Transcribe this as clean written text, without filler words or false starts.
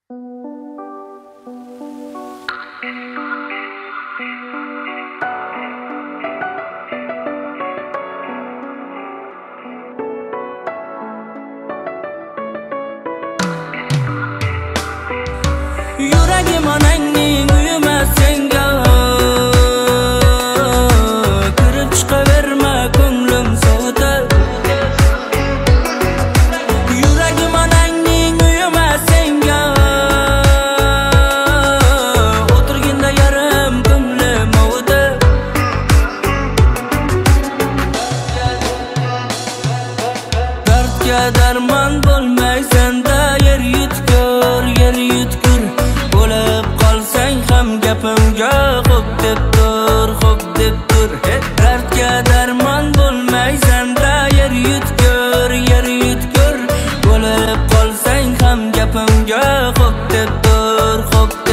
Yuragim onangning uyumas senga kirib chiqaverma ko'nglim sovutar. Yuragim onangning uyumas senga o'tirganda yarim ko'nglim ovutar. Dardga darmon bo'lmaysanda yer yutkur, yer yutkur. Bo'lib qolsang ham gapimga xo'p deb tur, xo'p deb tur. Dardga darmon bo'lmaysanda yer yutkur, yer yutkur. Bo'lib qolsang ham gapimga xo'p deb tur, xo'p